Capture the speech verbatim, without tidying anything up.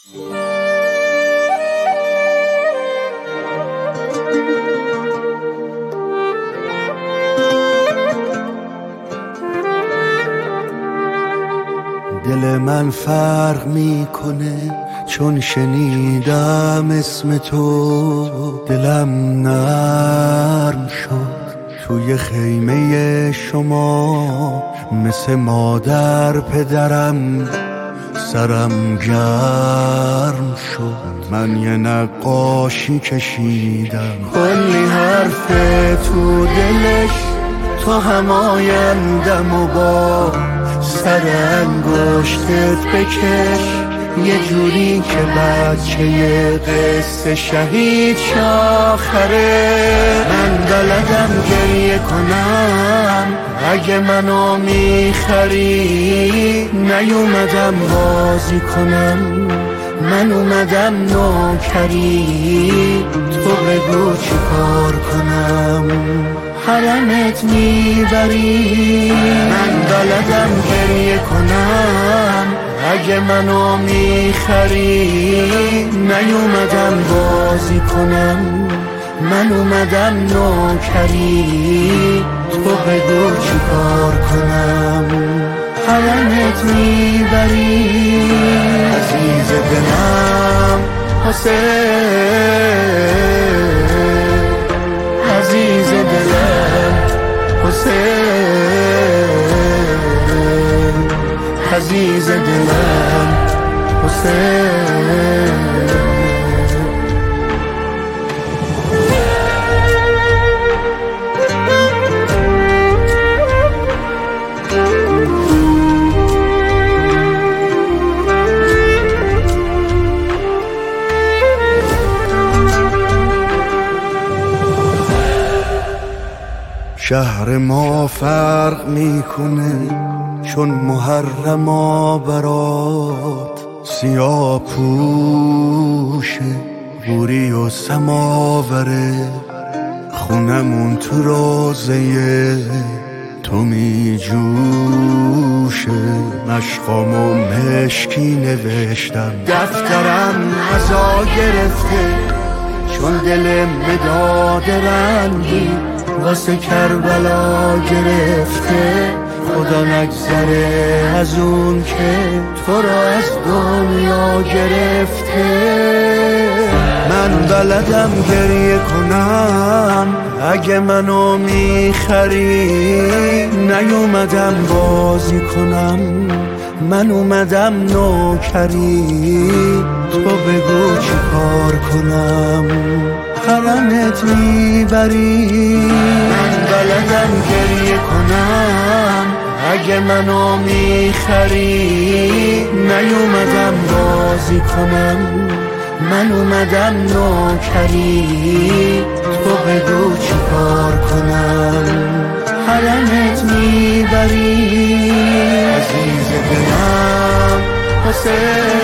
دل من فرق میکنه چون شنیدم اسم تو، دلم نرم شد توی خیمه شما، مثل مادر پدرم سرم گرم شد. من یه نقاشی کشیدم کلی حرف تو دلش، تو هم آیندم و با سر انگشتت بکش، یه جوری که بچه یه قصه شهید شاخره. من بلدم گریه کنم اگه منو میخری، نیومدم بازی کنم من اومدم نوکری، تو بگو چی کار کنم حرمت میبری. من بلدم گریه کنم اگه منو میخری، نیومدم بازی کنم من اومدم نوکری، تو بگو چی کار کنم حرمت میبری. عزیز دلم حسین، عزیز دلم حسین، عزیز دلم حسین. شهر ما فرق میکنه چون محرما برات، سیاه پوشه بوری و سماوره، خونمون تو روزه تو می جوشه. مشقامو مشکی نوشتم دفترم ازا گرفته، چون دل مداد رنگی واسه کربلا گرفته. خدا نگذره از اون که تو را از دنیا گرفته. من بلدم گریه کنم اگه منو میخری، نیومدم بازی کنم من اومدم نوکری، تو بگو چی کار کنم حرمت میبری. من بلدم گریه کنم اگه منو میخری، نیومدم بازی کنم من اومدم نوکری، تو بگو چی کار کنم حرمت میبری. عزیز دلم حسین،